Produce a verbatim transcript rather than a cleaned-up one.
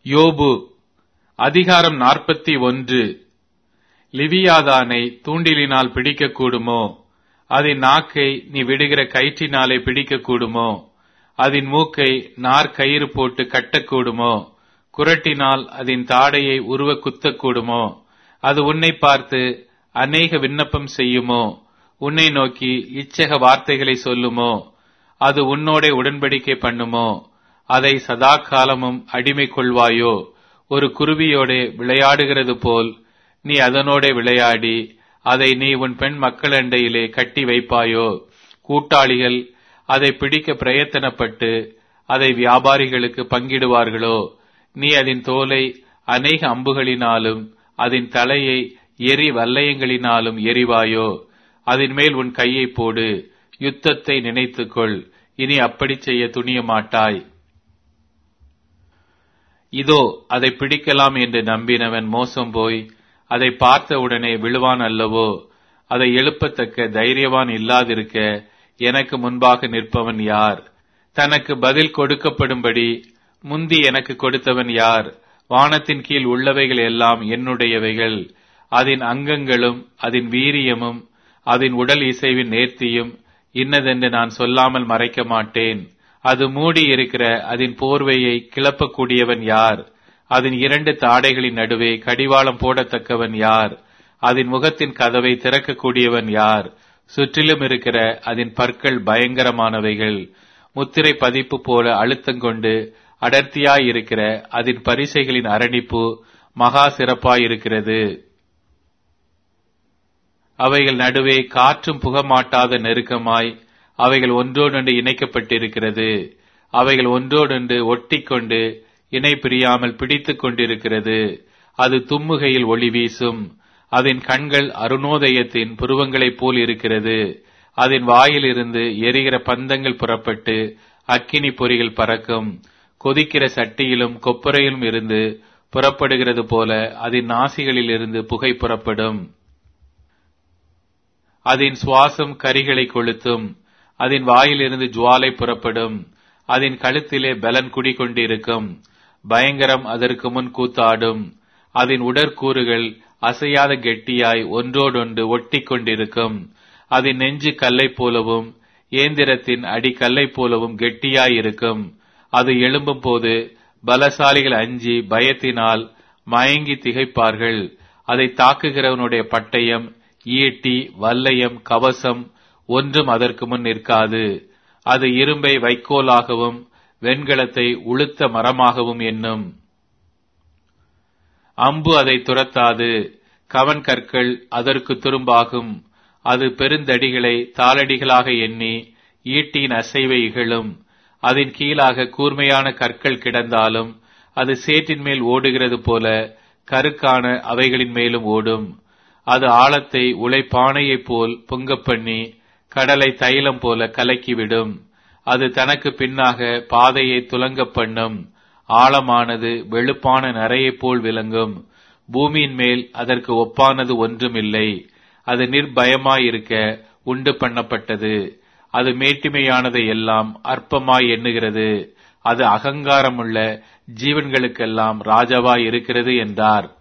யோபு அதிகாரம் நாற்பத்தி ஒன்று. லிவியாதானை தூண்டிலினால் பிடிக்கக்கூடுமோ? அதன் நாக்கை நீ விடுகிற கயிற்றினாலே பிடிக்கக்கூடுமோ? அதன் மூக்கை நார்கயிறு போட்டு கட்டக்கூடுமோ? குறட்டினால் அதன் தாடையை உருவ குத்தக்கூடுமோ? அது உன்னை பார்த்து அநேக விண்ணப்பம் செய்யுமோ? உன்னை நோக்கி இச்சக வார்த்தைகளை சொல்லுமோ? அது உன்னோடே உடன்படிக்கை பண்ணுமோ? அதை சதா காலமும் அடிமை கொள்வாயோ? ஒரு குருவியோடே விளையாடுகிறது போல் நீ அதனோடே விளையாடி அதை நீ உன் பெண் மக்களண்டையிலே கட்டி வைப்பாயோ? கூட்டாளிகள் அதை பிடிக்க பிரயத்தனப்பட்டு அதை வியாபாரிகளுக்கு பங்கிடுவார்களோ? நீ அதன் தோலை அநேக அம்புகளினாலும் அதன் தலையை எரி வல்லையங்களினாலும் எரிவாயோ? அதன் மேல் உன் கையை போடு, யுத்தத்தை நினைத்துக்கொள், இனி அப்படி செய்ய துணிய மாட்டாய். இதோ அதை பிடிக்கலாம் என்று நம்பினவன் மோசம் போய் அதை பார்த்தவுடனே விழுவான் அல்லவோ? அதை எழுப்பத்தக்க தைரியவான் இல்லாதிருக்க எனக்கு முன்பாக நிற்பவன் யார்? தனக்கு பதில் கொடுக்கப்படும்படி முந்தி எனக்கு கொடுத்தவன் யார்? வானத்தின் கீழ் உள்ளவைகள் எல்லாம் என்னுடையவைகள். அதன் அங்கங்களும் அதன் வீரியமும் அதன் உடல் இசைவின் நேர்த்தியும் இன்னதென்று நான் சொல்லாமல் மறைக்க மாட்டேன். அது மூடி இருக்கிற அதன் போர்வையை கிளப்பக்கூடியவன் யார்? அதன் இரண்டு தாடைகளின் நடுவே கடிவாளம் போடத்தக்கவன் யார்? அதன் முகத்தின் கதவை திறக்கக்கூடியவன் யார்? சுற்றிலும் இருக்கிற அதன் பற்கள் பயங்கரமானவைகள். முத்திரை பதிப்பு போல அழுத்தங்கொண்டு அடர்த்தியாயிருக்கிற அதன் பரிசைகளின் அரணிப்பு மகா சிறப்பாயிருக்கிறது. அவைகள் நடுவே காற்றும் புகமாட்டாத நெருக்கமாய் அவைகள் ஒன்றோடொன்று இணைக்கப்பட்டிருக்கிறது. அவைகள் ஒன்றோடொன்று ஒட்டிக்கொண்டு இணை பிரியாமல் பிடித்துக் கொண்டிருக்கிறது. அது தும்முகையில் ஒளி வீசும். அதன் கண்கள் அருணோதயத்தின் புருவங்களைப் போல் இருக்கிறது. அதன் வாயிலிருந்து எரிகிற பந்தங்கள் புறப்பட்டு அக்கினி பொறிகள் பறக்கும். கொதிக்கிற சட்டியிலும் கொப்பரையிலும் இருந்து புறப்படுகிறது போல அதன் நாசிகளில் இருந்து புகை புறப்படும். அதன் சுவாசம் கரிகளை கொளுத்தும். அதன் வாயிலிருந்து ஜுவாலை புறப்படும். அதன் கழுத்திலே பலன் குடிகொண்டிருக்கும். பயங்கரம் அதற்கு முன் கூத்தாடும். அதன் உடற்கூறுகள் அசையாத கெட்டியாய் ஒன்றோடொன்று ஒட்டி கொண்டிருக்கும். அதன் நெஞ்சு கல்லை போலவும் ஏந்திரத்தின் அடி கல்லை போலவும் கெட்டியாயிருக்கும். அது எழும்பும் போது பலசாலிகள் அஞ்சி பயத்தினால் மயங்கி திகைப்பார்கள். அதை தாக்குகிறவனுடைய பட்டயம், ஈட்டி, வல்லையம், கவசம் ஒன்றும் அதற்கு முன் நிற்காது. அது இரும்பை வைக்கோலாகவும் வெண்கலத்தை உளுத்த மரமாகவும் எண்ணும். அம்பு அதை துரத்தாது. கவன் கற்கள் அதற்கு துரும்பாகும். அது பெருந்தடிகளை தாளடிகளாக எண்ணி ஈட்டியின் அசைவை இகழும். அதன் கீழாக கூர்மையான கற்கள் கிடந்தாலும் அது சேற்றின் மேல் ஓடுகிறது போல கருக்கான அவைகளின் மேலும் ஓடும். அது ஆழத்தை உலைப்பானையைப் போல் பொங்கப் பண்ணி கடலை தைலம் போல கலக்கிவிடும். அது தனக்கு பின்னாக பாதையை துலங்கப் பண்ணும். ஆழமானது வெளுப்பான நரையைப் போல் விளங்கும். பூமியின் மேல் அதற்கு ஒப்பானது ஒன்றுமில்லை. அது நிர்பயமாயிருக்க உண்டு பண்ணப்பட்டது. அது மேட்டிமையானதை எல்லாம் அற்பமாய் எண்ணுகிறது. அது அகங்காரமுள்ள ஜீவன்களுக்கெல்லாம் ராஜாவாய் இருக்கிறது என்றார்.